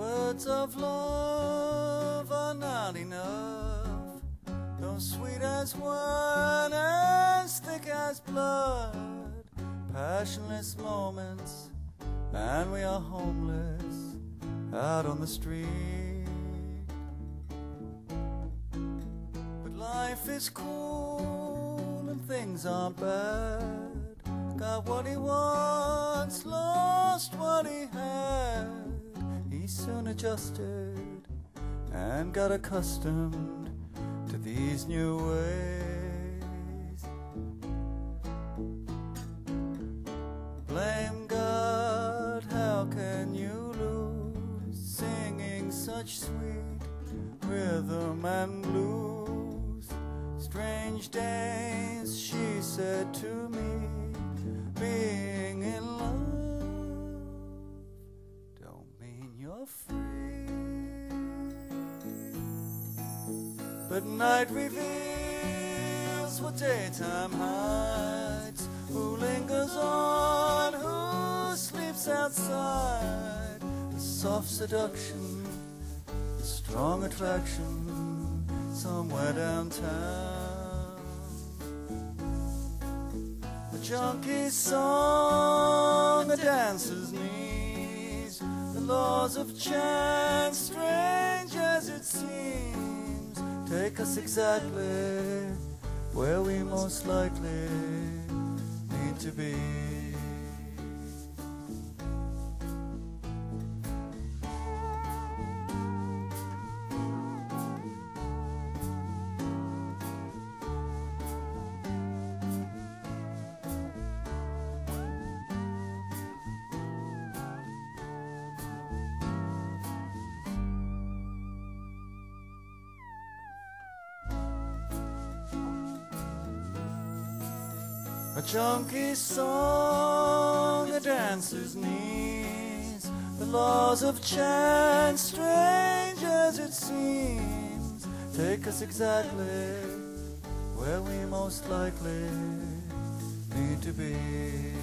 Words of love are not enough, though sweet as wine, as thick as blood. Passionless moments, and we are homeless out on the street. But life is cool and things aren't bad. Got what he wants, lost what he had. He soon adjusted and got accustomed to these new ways. Blame God, how can you lose, singing such sweet rhythm and blues? Strange days, she said to me, being in love don't mean you're free. But night reveals what daytime hides. Who lingers on, who sleeps outside? The soft seduction, the strong attraction, somewhere downtown. A junkie's song, a dancer's knees, the laws of chance, strange as it seems, take us exactly where we most likely need to be. A junkie's song, a dancer's knees, the laws of chance, strange as it seems, take us exactly where we most likely need to be.